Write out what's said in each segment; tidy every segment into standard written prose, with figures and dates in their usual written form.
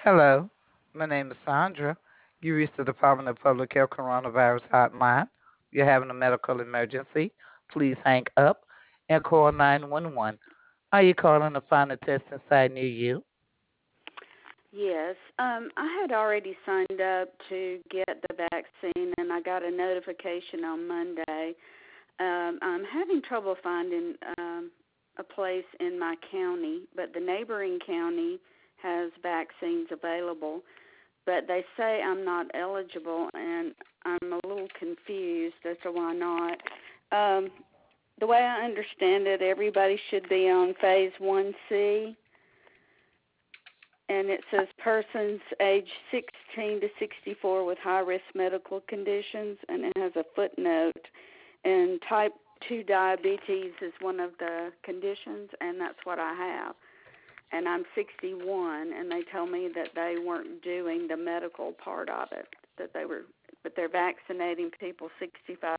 Hello, my name is Sandra. You reached the Department of Public Health Coronavirus Hotline. You're having a medical emergency. Please hang up and call 911. Are you calling to find a testing site near you? Yes, I had already signed up to get the vaccine, and I got a notification on Monday. I'm having trouble finding a place in my county, but the neighboring county has vaccines available. But they say I'm not eligible, and I'm a little confused as to why not. Um, the way I understand it, everybody should be on phase 1C, and it says persons age 16 to 64 with high-risk medical conditions, and it has a footnote. And type 2 diabetes is one of the conditions, and that's what I have. And I'm 61, and they told me that they weren't doing the medical part of it, but they're vaccinating people 65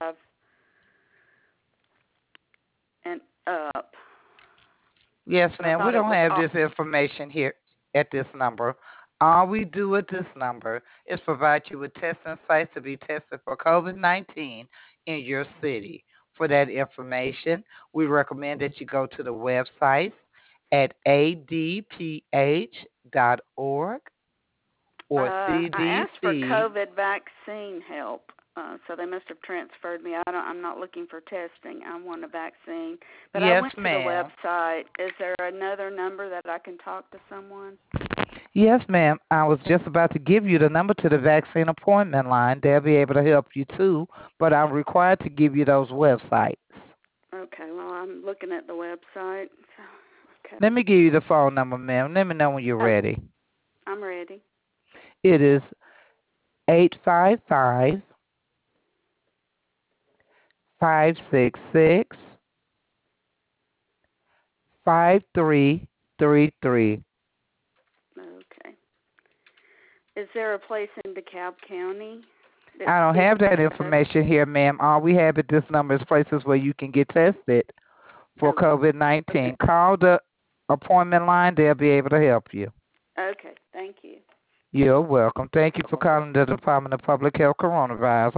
and up. Yes, But I ma'am. We thought it don't was have all. this information here at this number. All we do at this number is provide you with testing sites to be tested for COVID 19 in your city. For that information, we recommend that you go to the websites at adph.org or I asked for CDC. COVID vaccine help, so they must have transferred me. I'm not looking for testing. I want a vaccine. But I went Yes, to the ma'am. website. Is there another number that I can talk to someone? Yes, ma'am. I was just about to give you the number to the vaccine appointment line. They'll be able to help you too, but I'm required to give you those websites. Okay, well, I'm looking at the website. So, okay. Let me give you the phone number, ma'am. Let me know when you're Oh, ready. I'm ready. It is 855-566-5333. Okay. Is there a place in DeKalb County that I don't gives have that that? information here, ma'am. All we have at this number is places where you can get tested for Oh, COVID okay. 19. Call the appointment line, they'll be able to help you. Okay, thank you. You're welcome. Thank you for calling the Department of Public Health Coronavirus